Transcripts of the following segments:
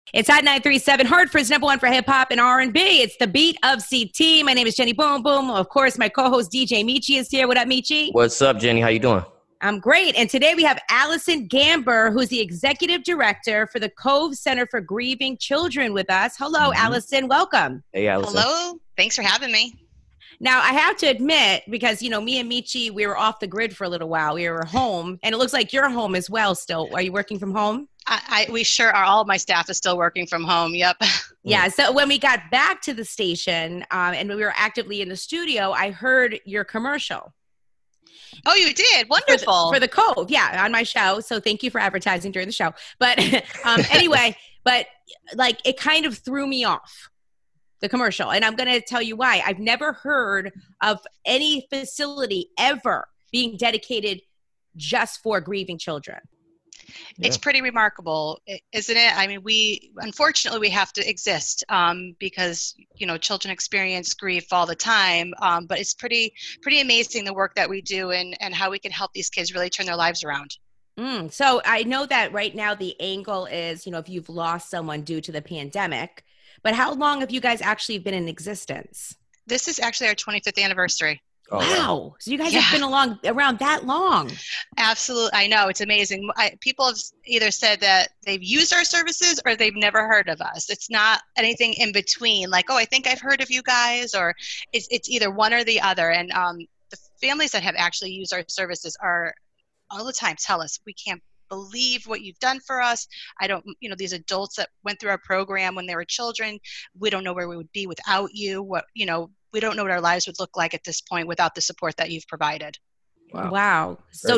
It's at 937 Hartford's number one for hip hop and R&B. It's the beat of CT. My name is Jenny Boom Boom. Of course, my co-host DJ Michi is here. What up, Michi? What's up, Jenny? How you doing? I'm great. And today we have Allison Gamber, who's the executive director for the Cove Center for Grieving Children with us. Hello, Allison. Welcome. Hey, Allison. Hello. Thanks for having me. Now, I have to admit, because, me and Michi, we were off the grid for a little while. We were home, and it looks like you're home as well still. Are you working from home? We sure are. All of my staff is still working from home. Yep. Yeah. So when we got back to the station and we were actively in the studio, I heard your commercial. Oh, you did? Wonderful. For the Cove. Yeah. On my show. So thank you for advertising during the show. But anyway, it kind of threw me off, the commercial. And I'm going to tell you why. I've never heard of any facility ever being dedicated just for grieving children. It's pretty remarkable, isn't it? I mean, unfortunately, we have to exist because, children experience grief all the time. But it's pretty amazing the work that we do and how we can help these kids really turn their lives around. So I know that right now the angle is, if you've lost someone due to the pandemic, but how long have you guys actually been in existence? This is actually our 25th anniversary. Oh, wow. So you guys have been around that long. Absolutely. I know. It's amazing. People have either said that they've used our services or they've never heard of us. It's not anything in between, like, oh, I think I've heard of you guys, or it's either one or the other. And the families that have actually used our services are all the time tell us, we can't believe what you've done for us. These adults that went through our program when they were children, we don't know where we would be without you. We don't know what our lives would look like at this point without the support that you've provided. Wow. So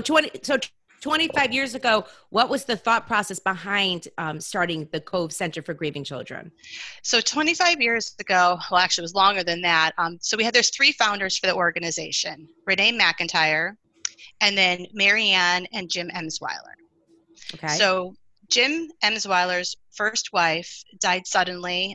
25 years ago, what was the thought process behind starting the Cove Center for Grieving Children? So 25 years ago, well, actually it was longer than that. There's three founders for the organization, Renee McIntyre, and then Marianne and Jim Emsweiler. Okay. So Jim Emsweiler's first wife died suddenly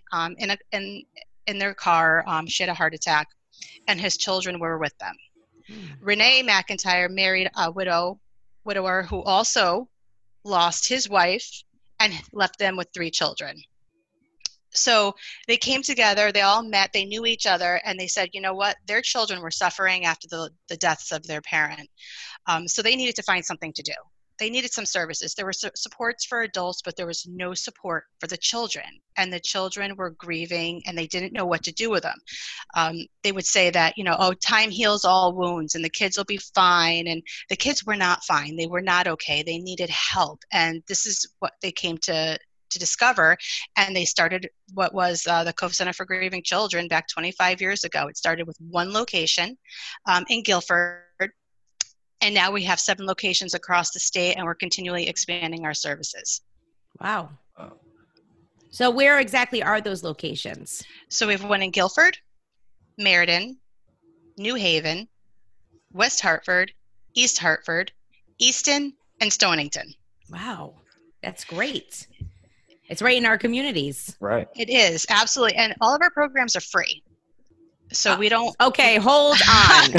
in their car. She had a heart attack, and his children were with them. Renee McIntyre married a widower who also lost his wife and left them with three children. So they came together, they all met, they knew each other, and they said, you know what, their children were suffering after the deaths of their parent. So they needed to find something to do. They needed some services. There were supports for adults, but there was no support for the children. And the children were grieving, and they didn't know what to do with them. They would say that, time heals all wounds, and the kids will be fine. And the kids were not fine. They were not okay. They needed help. And this is what they came to discover. And they started what was the Cove Center for Grieving Children back 25 years ago. It started with one location in Guilford. And now we have 7 locations across the state, and we're continually expanding our services. Wow. So where exactly are those locations? So we have one in Guilford, Meriden, New Haven, West Hartford, East Hartford, Easton, and Stonington. Wow. That's great. It's right in our communities. Right. It is, absolutely. And all of our programs are free. So we don't. Okay, hold on.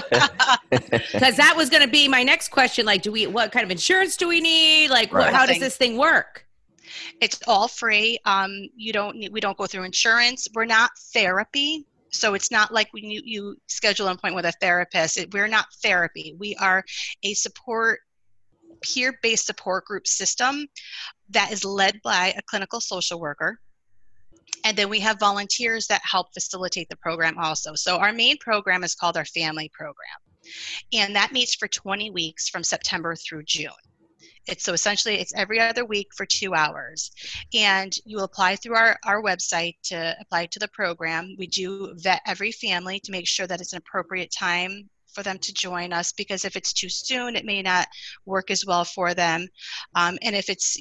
Because that was going to be my next question. Like, what kind of insurance do we need? Like, how does this thing work? It's all free. We don't go through insurance. We're not therapy. So it's not like when you schedule an appointment with a therapist. We're not therapy. We are a peer-based support group system that is led by a clinical social worker. And then we have volunteers that help facilitate the program also. So our main program is called our Family Program. And that meets for 20 weeks from September through June. It's every other week for 2 hours. And you apply through our website to apply to the program. We do vet every family to make sure that it's an appropriate time for them to join us, because if it's too soon, it may not work as well for them. And if it's,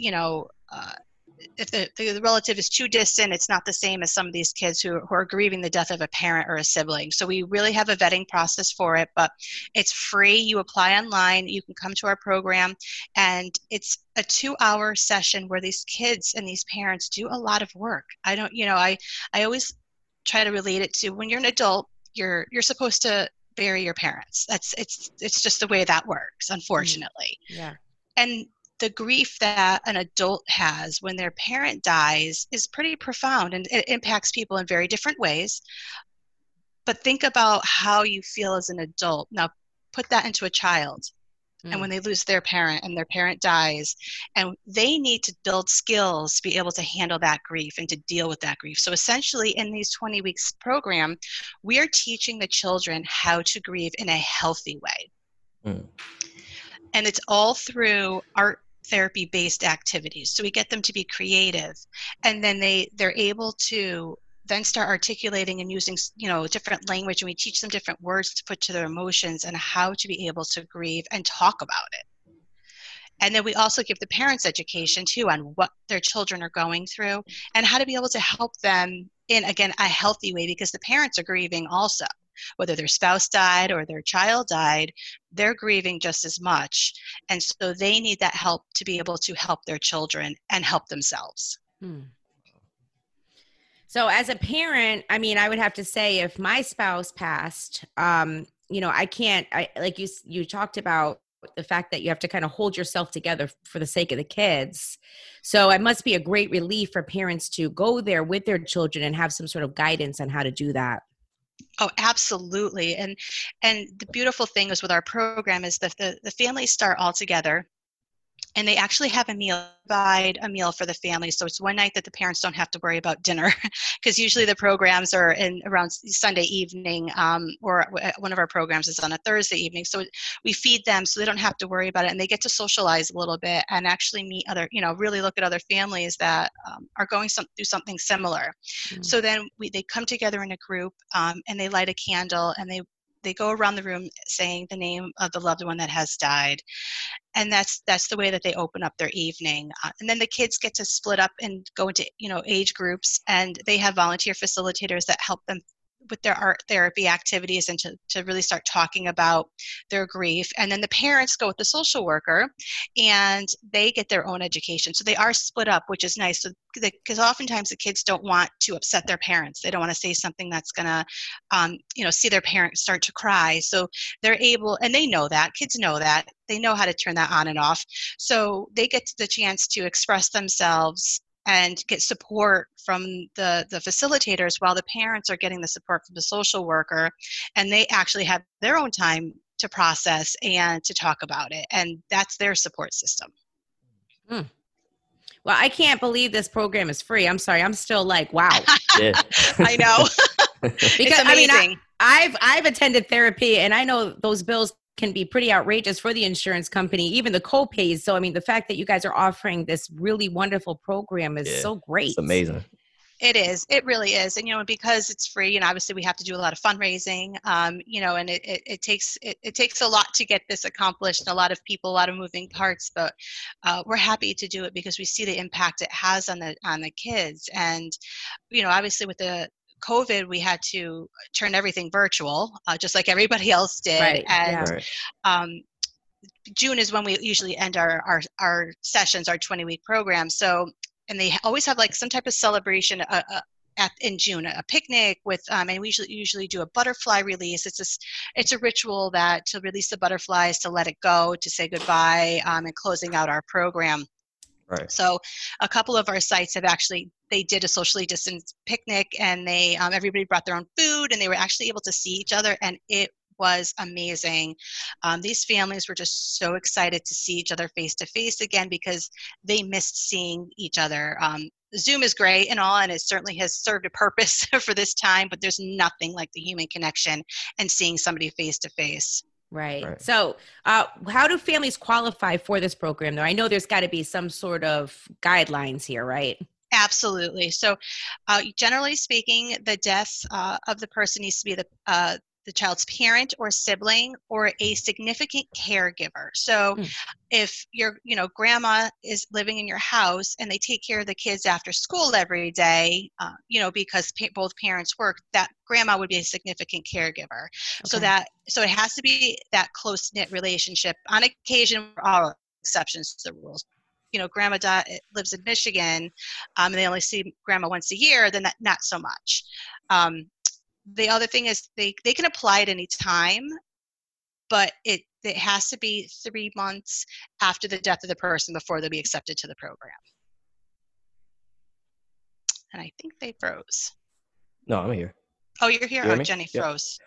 if the relative is too distant, it's not the same as some of these kids who are grieving the death of a parent or a sibling. So we really have a vetting process for it, but it's free. You apply online, you can come to our program, and it's a 2-hour session where these kids and these parents do a lot of work. I always try to relate it to when you're an adult, you're supposed to bury your parents. It's just the way that works, unfortunately. Yeah. And the grief that an adult has when their parent dies is pretty profound, and it impacts people in very different ways. But think about how you feel as an adult. Now, put that into a child. And when they lose their parent and their parent dies, and they need to build skills to be able to handle that grief and to deal with that grief. So essentially in these 20 weeks program, we are teaching the children how to grieve in a healthy way. And it's all through art therapy based activities. So we get them to be creative, and then they're able to then start articulating and using, different language, and we teach them different words to put to their emotions and how to be able to grieve and talk about it. And then we also give the parents education too on what their children are going through and how to be able to help them in, again, a healthy way, because the parents are grieving also. Whether their spouse died or their child died, they're grieving just as much. And so they need that help to be able to help their children and help themselves. So as a parent, I mean, I would have to say if my spouse passed, I can't, like you talked about the fact that you have to kind of hold yourself together for the sake of the kids. So it must be a great relief for parents to go there with their children and have some sort of guidance on how to do that. Oh, absolutely. And the beautiful thing is with our program is that the families start all together, and they actually have a meal for the family. So it's one night that the parents don't have to worry about dinner, because usually the programs are in around Sunday evening, or one of our programs is on a Thursday evening. So we feed them so they don't have to worry about it, and they get to socialize a little bit and actually meet other, really look at other families that are going through something similar. So then they come together in a group, and they light a candle, and they go around the room saying the name of the loved one that has died. And that's the way that they open up their evening. And then the kids get to split up and go into, age groups, and they have volunteer facilitators that help them with their art therapy activities and to really start talking about their grief. And then the parents go with the social worker, and they get their own education. So they are split up, which is nice. So because oftentimes the kids don't want to upset their parents. They don't want to say something that's going to, see their parents start to cry. So they're able, and they know that, kids know that, they know how to turn that on and off. So they get the chance to express themselves and get support from the facilitators, while the parents are getting the support from the social worker, and they actually have their own time to process and to talk about it. And that's their support system. Well, I can't believe this program is free. I'm sorry. I'm still like, wow. Yeah. I know. Because I've attended therapy, and I know those bills can be pretty outrageous for the insurance company, even the co-pays. So, I mean, the fact that you guys are offering this really wonderful program is so great. It's amazing. It is. It really is. And, because it's free, and obviously we have to do a lot of fundraising, and it takes a lot to get this accomplished, and a lot of people, a lot of moving parts, but we're happy to do it because we see the impact it has on the kids. And, obviously with the COVID, we had to turn everything virtual, just like everybody else did. Right. And June is when we usually end our sessions, our 20-week program. So, and they always have like some type of celebration in June, a picnic with, and we usually do a butterfly release. It's a ritual to release the butterflies, to let it go, to say goodbye, and closing out our program. Right. So a couple of our sites have they did a socially distanced picnic, and they everybody brought their own food, and they were actually able to see each other, and it was amazing. These families were just so excited to see each other face to face again, because they missed seeing each other. Zoom is great and all, and it certainly has served a purpose for this time, but there's nothing like the human connection and seeing somebody face to face. Right. So how do families qualify for this program, though? I know there's got to be some sort of guidelines here, right? Absolutely. So generally speaking, the death of the person needs to be the child's parent or sibling or a significant caregiver. So if your grandma is living in your house and they take care of the kids after school every day, because both parents work, that grandma would be a significant caregiver. Okay. So it has to be that close-knit relationship. On occasion, all exceptions to the rules. Grandma lives in Michigan, and they only see grandma once a year, then not so much. The other thing is they can apply at any time, but it has to be 3 months after the death of the person before they'll be accepted to the program. And I think they froze. No, I'm here. Oh, you're here? You hear Oh, me? Jenny Yep. froze.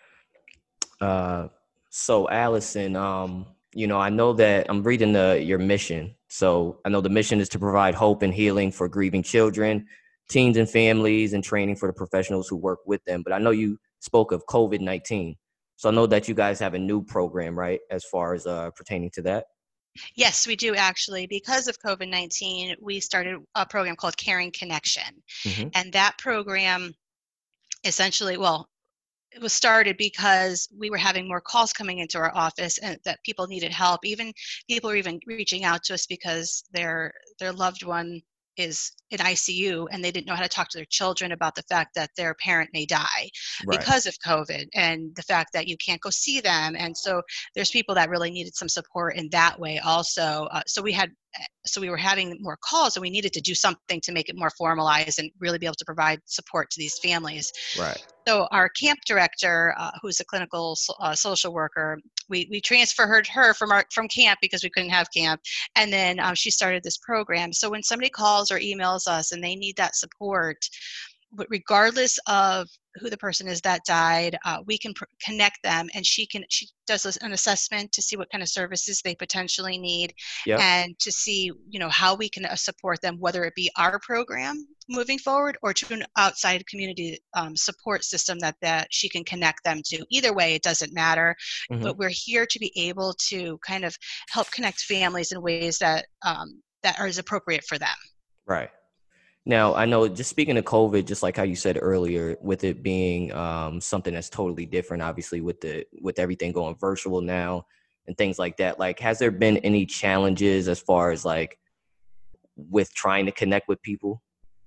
So Allison, I know that I'm reading your mission. So I know the mission is to provide hope and healing for grieving children, teens and families, and training for the professionals who work with them. But I know you spoke of COVID-19. So I know that you guys have a new program, right, as far as pertaining to that? Yes, we do actually. Because of COVID-19, we started a program called Caring Connection. Mm-hmm. And that program essentially, it was started because we were having more calls coming into our office and that people needed help. Even people were even reaching out to us because their loved one is in ICU and they didn't know how to talk to their children about the fact that their parent may die because of COVID and the fact that you can't go see them. And so there's people that really needed some support in that way also. So we were having more calls and we needed to do something to make it more formalized and really be able to provide support to these families. Right. So our camp director, who's a clinical social worker, we transferred her from camp because we couldn't have camp, and then she started this program. So when somebody calls or emails us and they need that support, regardless of who the person is that died, we can connect them, and she does an assessment to see what kind of services they potentially need, and to see how we can support them, whether it be our program moving forward or to an outside community support system that she can connect them to. Either way, it doesn't matter. Mm-hmm. But we're here to be able to kind of help connect families in ways that are as appropriate for them. Right. Now, I know, just speaking of COVID, just like how you said earlier, with it being something that's totally different, obviously, with everything going virtual now and things like that, like, has there been any challenges as far as like with trying to connect with people?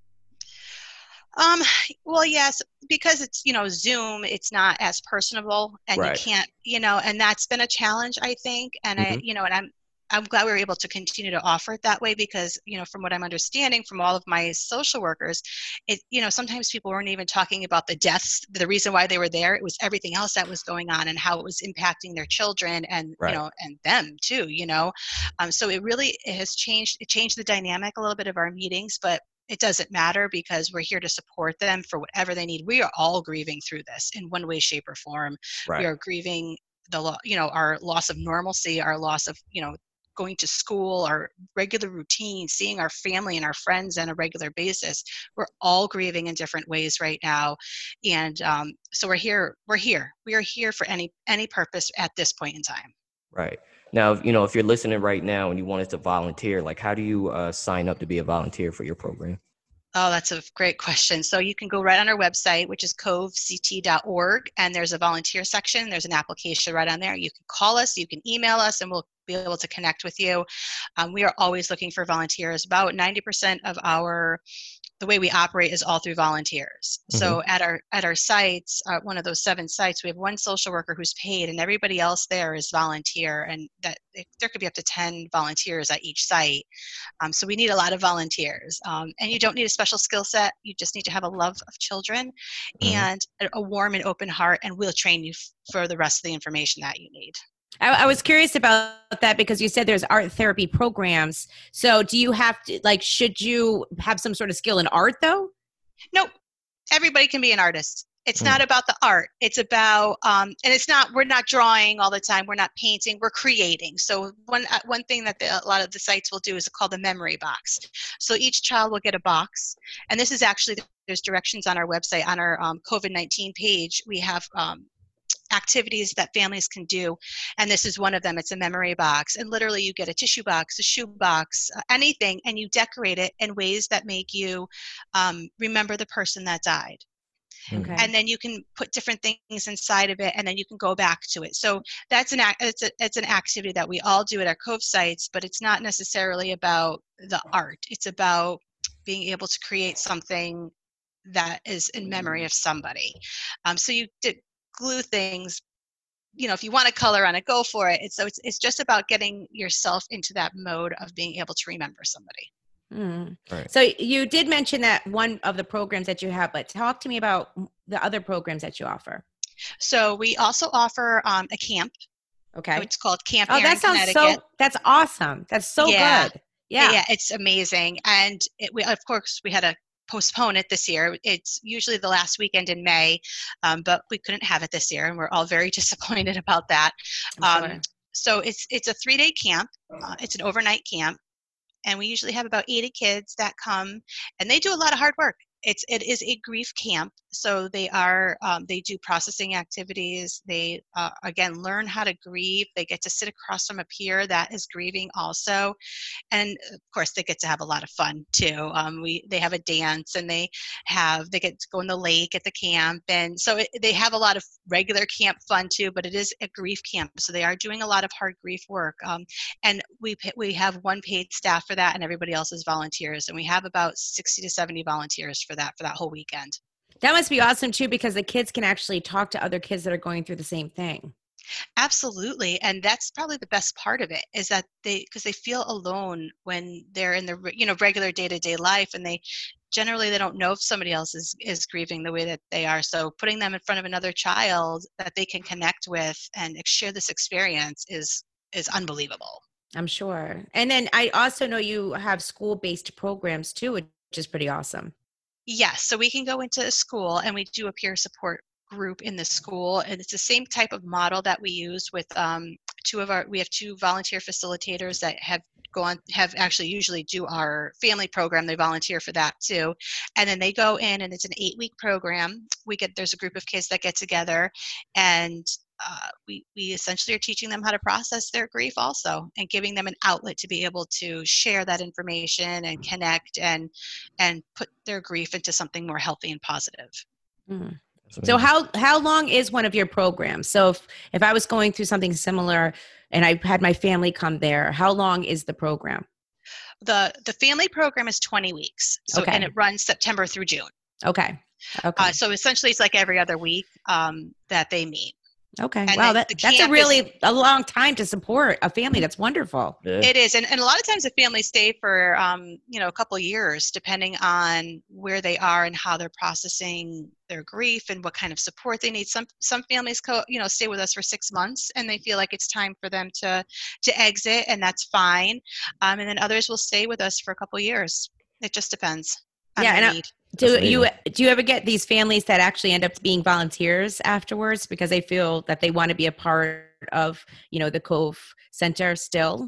Well, yes, because it's, Zoom, it's not as personable and you can't, and that's been a challenge, I think. And mm-hmm. I'm glad we were able to continue to offer it that way because, from what I'm understanding from all of my social workers, sometimes people weren't even talking about the deaths, the reason why they were there. It was everything else that was going on and how it was impacting their children and, and them too, So it has changed. It changed the dynamic a little bit of our meetings, but it doesn't matter because we're here to support them for whatever they need. We are all grieving through this in one way, shape, or form. Right. We are grieving our loss of normalcy, our loss of, going to school, our regular routine, seeing our family and our friends on a regular basis. We're all grieving in different ways right now. And so we're here. We are here for any purpose at this point in time. Right. Now, if you're listening right now and you wanted to volunteer, like, how do you sign up to be a volunteer for your program? Oh, that's a great question. So you can go right on our website, which is covect.org, and there's a volunteer section. There's an application right on there. You can call us, you can email us, and we'll be able to connect with you. We are always looking for volunteers. About 90% of the way we operate is all through volunteers. Mm-hmm. So at our sites, one of those 7 sites, we have one social worker who's paid, and everybody else there is volunteer. And that there could be up to 10 volunteers at each site. So we need a lot of volunteers. And you don't need a special skill set. You just need to have a love of children mm-hmm. and a warm and open heart, and we'll train you for the rest of the information that you need. I was curious about that because you said there's art therapy programs. So do you have to, should you have some sort of skill in art though? Nope. Everybody can be an artist. It's not about the art. It's about, and we're not drawing all the time. We're not painting, we're creating. So one thing that a lot of the sites will do is called the memory box. So each child will get a box. And this is actually, there's directions on our website, on our COVID-19 page. We have, activities that families can do, and this is one of them. It's a memory box, and literally you get a tissue box, a shoe box, anything, and you decorate it in ways that make you remember the person that died. Okay. And then you can put different things inside of it, and then you can go back to it. So that's an activity that we all do at our Cove sites, but it's not necessarily about the art. It's about being able to create something that is in memory of somebody. So you did glue things, if you want to color on it, go for it. It's just about getting yourself into that mode of being able to remember somebody. Mm. Right. So you did mention that one of the programs that you have, but talk to me about the other programs that you offer. So we also offer a camp. Okay. It's called Camp Oh, Erin, that sounds Connecticut. that's awesome. That's so Yeah. good. Yeah. Yeah, it's amazing. And of course, we had to postpone it this year. It's usually the last weekend in May, but we couldn't have it this year, and we're all very disappointed about that. I'm sure. So it's a 3-day camp. It's an overnight camp, and we usually have about 80 kids that come, and they do a lot of hard work. It is a grief camp, so they do processing activities. They again learn how to grieve. They get to sit across from a peer that is grieving also, and of course they get to have a lot of fun too. They have a dance, and they get to go in the lake at the camp, and so they have a lot of regular camp fun too. But it is a grief camp, so they are doing a lot of hard grief work. And we have one paid staff for that, and everybody else is volunteers, and we have about 60 to 70 volunteers for that whole weekend. That must be awesome too, because the kids can actually talk to other kids that are going through the same thing. Absolutely, and that's probably the best part of it, is that because they feel alone when they're in the regular day-to-day life, and they don't know if somebody else is grieving the way that they are. So putting them in front of another child that they can connect with and share this experience is unbelievable. I'm sure. And then I also know you have school-based programs too, which is pretty awesome. Yes, so we can go into a school, and we do a peer support group in the school, and it's the same type of model that we use with we have 2 volunteer facilitators that have actually usually do our family program. They volunteer for that too, and then they go in, and it's an 8-week program. There's a group of kids that get together, and we essentially are teaching them how to process their grief also, and giving them an outlet to be able to share that information and connect and put their grief into something more healthy and positive. Mm. So how long is one of your programs? So if I was going through something similar and I had my family come there, how long is the program? The family program is 20 weeks. So, okay. And it runs September through June. Okay. So essentially it's like every other week that they meet. Okay. And wow, that's a long time to support a family. That's wonderful. Yeah. It is. And a lot of times the families stay for, a couple of years, depending on where they are and how they're processing their grief and what kind of support they need. Some families stay with us for 6 months, and they feel like it's time for them to exit, and that's fine. And then others will stay with us for a couple of years. It just depends on their need. Do you ever get these families that actually end up being volunteers afterwards because they feel that they want to be a part of, the Cove Center still?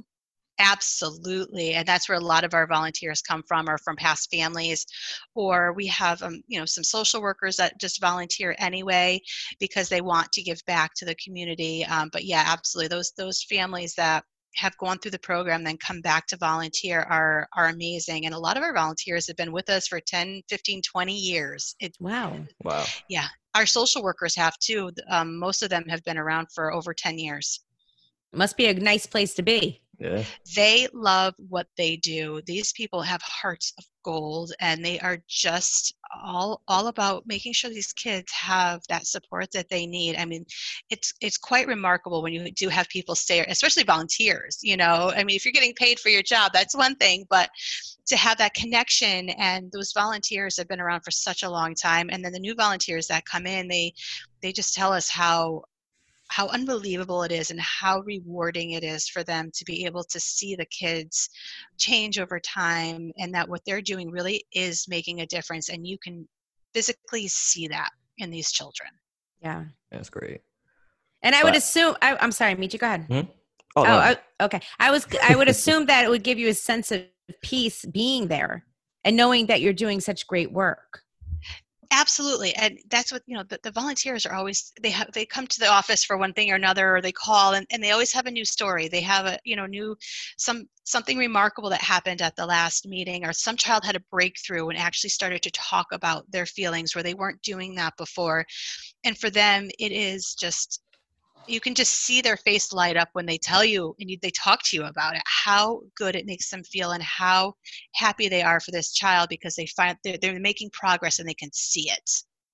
Absolutely. And that's where a lot of our volunteers come from, or from past families, or we have, some social workers that just volunteer anyway because they want to give back to the community. But yeah, absolutely. Those families that have gone through the program then come back to volunteer are amazing. And a lot of our volunteers have been with us for 10, 15, 20 years. Wow. Yeah. Our social workers have too. Most of them have been around for over 10 years. Must be a nice place to be. Yeah. They love what they do. These people have hearts of gold, and they are just all about making sure these kids have that support that they need. I mean, it's quite remarkable when you do have people stay, especially volunteers, I mean, if you're getting paid for your job, that's one thing, but to have that connection, and those volunteers have been around for such a long time. And then the new volunteers that come in, they just tell us how unbelievable it is and how rewarding it is for them to be able to see the kids change over time, and that what they're doing really is making a difference. And you can physically see that in these children. Yeah. That's great. And I would assume, I'm sorry, Miji, go ahead. Hmm? No. Okay. I would assume that it would give you a sense of peace being there and knowing that you're doing such great work. Absolutely. And that's what, the volunteers are always, they come to the office for one thing or another, or they call, and they always have a new story. They have a, something remarkable that happened at the last meeting, or some child had a breakthrough and actually started to talk about their feelings where they weren't doing that before. And for them, it is just, you can just see their face light up when they tell you and they talk to you about it, how good it makes them feel and how happy they are for this child because they find they're making progress and they can see it.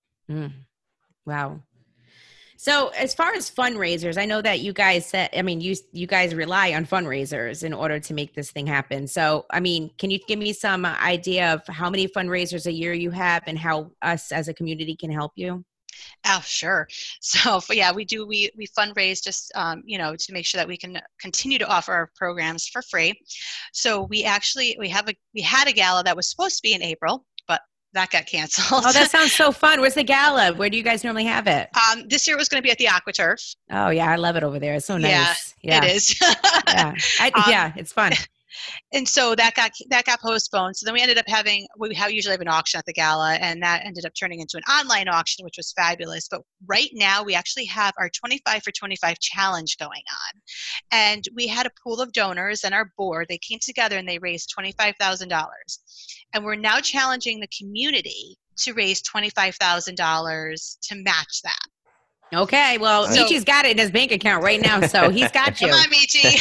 Wow. So as far as fundraisers, I know that you guys said, you guys rely on fundraisers in order to make this thing happen. So, can you give me some idea of how many fundraisers a year you have and how us as a community can help you? Oh, sure. So, yeah, we fundraise just, to make sure that we can continue to offer our programs for free. So we had a gala that was supposed to be in April, but that got canceled. Oh, that sounds so fun. Where's the gala? Where do you guys normally have it? This year it was going to be at the AquaTurf. Oh yeah, I love it over there. It's so Yeah, nice. Yeah, it is. yeah, yeah, it's fun. And so that got postponed. So then we ended up usually have an auction at the gala, and that ended up turning into an online auction, which was fabulous. But right now we actually have our 25 for 25 challenge going on. And we had a pool of donors, and our board, they came together and they raised $25,000. And we're now challenging the community to raise $25,000 to match that. Okay, well, Michi's got it in his bank account right now, so he's got you. Come on, Michi.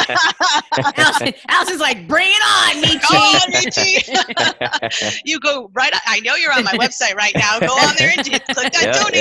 Allison's like, bring it on, Michi. Go on, Michi. You go right. I know you're on my website right now. Go on there and click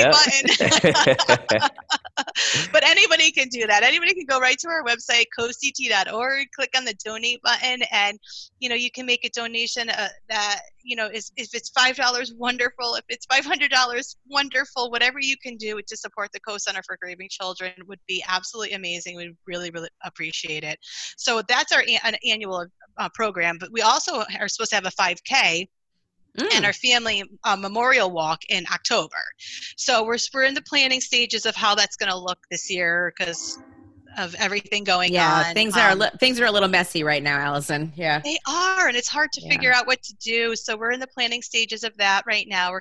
that donate button. But anybody can do that. Anybody can go right to our website, covect.org, click on the donate button, and you can make a donation that if it's $5, wonderful. If it's $500, wonderful. Whatever you can do to support the Co-Center for Grieving Children would be absolutely amazing. We'd really, really appreciate it. So that's our an annual program. But we also are supposed to have a 5K and our family memorial walk in October. So we're in the planning stages of how that's going to look this year because of everything going on. Yeah, things are a little messy right now, Allison. Yeah, they are, and it's hard to figure out what to do. So we're in the planning stages of that right now.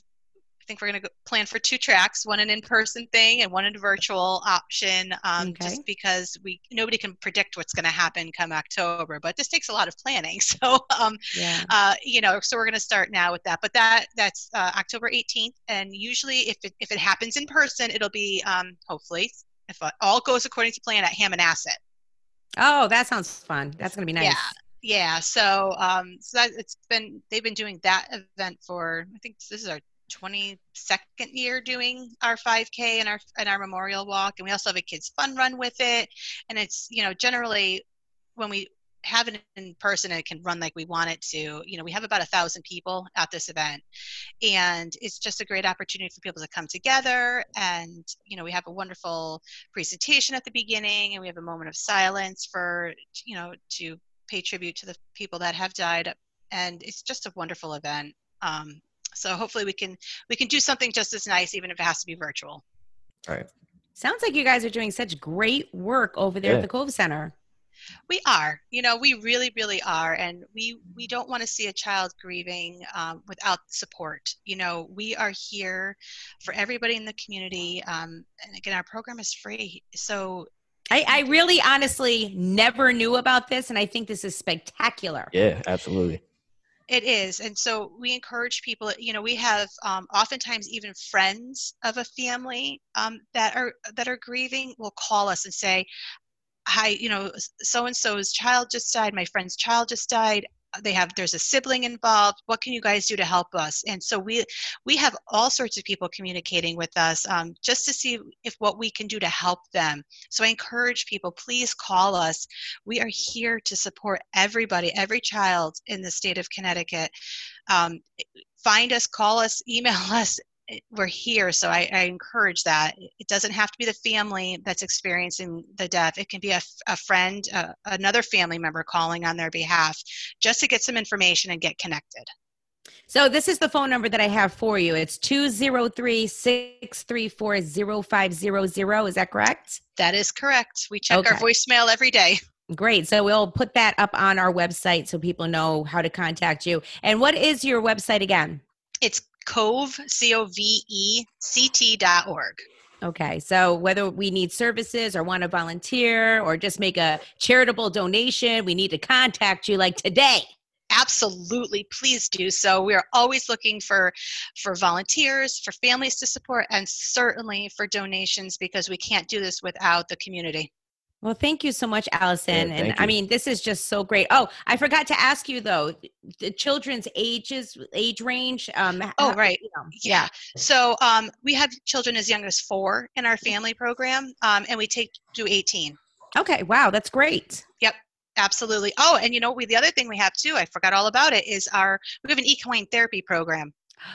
I think we're going to plan for 2 tracks, one an in-person thing and one a virtual option, just because nobody can predict what's going to happen come October, but this takes a lot of planning. So, so we're going to start now with that, but that's October 18th. And usually if it happens in person, it'll be, hopefully, if all goes according to plan, at Hammonasset. Oh, that sounds fun. That's going to be nice. Yeah. So, they've been doing that event for, I think this is our 22nd year doing our 5K and our memorial walk, and we also have a kids fun run with it. And it's generally when we have it in person and it can run like we want it to, we have about 1,000 people at this event, and it's just a great opportunity for people to come together. And we have a wonderful presentation at the beginning, and we have a moment of silence for to pay tribute to the people that have died, and it's just a wonderful event. So hopefully we can do something just as nice, even if it has to be virtual. All right. Sounds like you guys are doing such great work over there at the Cove Center. We are. We really, really are. And we don't want to see a child grieving without support. We are here for everybody in the community. And again, our program is free. So I really honestly never knew about this, and I think this is spectacular. Yeah, absolutely. It is. And so we encourage people, we have oftentimes even friends of a family that are grieving will call us and say, hi, so-and-so's child just died. My friend's child just died. There's a sibling involved. What can you guys do to help us? And so we have all sorts of people communicating with us just to see what we can do to help them. So I encourage people, please call us. We are here to support everybody, every child in the state of Connecticut. Find us, call us, email us. We're here. So I encourage that. It doesn't have to be the family that's experiencing the death. It can be a friend, another family member calling on their behalf just to get some information and get connected. So this is the phone number that I have for you. It's 203-634-0500. Is that correct? That is correct. We check our voicemail every day. Great. So we'll put that up on our website so people know how to contact you. And what is your website again? It's Covect, COVECT.org. Okay. So whether we need services or want to volunteer or just make a charitable donation, we need to contact you like today. Absolutely. Please do so. We are always looking for volunteers, for families to support, and certainly for donations, because we can't do this without the community. Well, thank you so much, Allison. And I mean, this is just so great. Oh, I forgot to ask you though, the children's age range. Right. Yeah. So we have children as young as 4 in our family program, and we take to 18. Okay. Wow. That's great. Yep. Absolutely. Oh, and the other thing we have too, I forgot all about it, is we have an equine therapy program.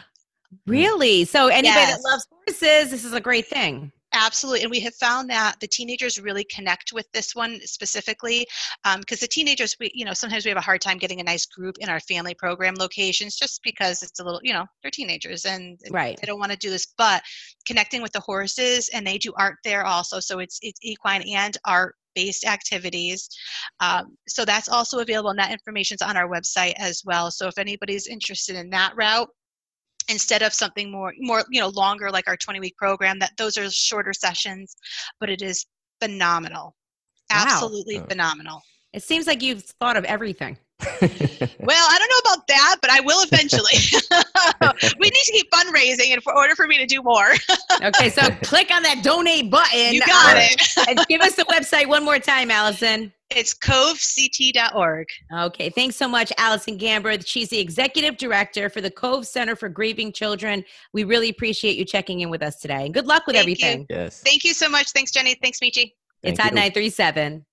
Really? So anybody Yes. that loves horses, this is a great thing. Absolutely. And we have found that the teenagers really connect with this one specifically because the teenagers, sometimes we have a hard time getting a nice group in our family program locations just because it's a little, they're teenagers and Right. they don't want to do this. But connecting with the horses, and they do art there also. So it's equine and art based activities. So that's also available, and that information's on our website as well. So if anybody's interested in that route, instead of something more longer like our 20-week program, those are shorter sessions, but it is phenomenal. Wow. Absolutely phenomenal. It seems like you've thought of everything. Well, I don't know about that, but I will eventually. We need to keep fundraising in order for me to do more. Okay, so click on that donate button. You got it. And give us the website one more time, Allison. It's covect.org. Okay, thanks so much, Allison Gamber. She's the executive director for the Cove Center for Grieving Children. We really appreciate you checking in with us today. And good luck with everything. Yes. Thank you so much. Thanks, Jenny. Thanks, Michi. It's Hot 937.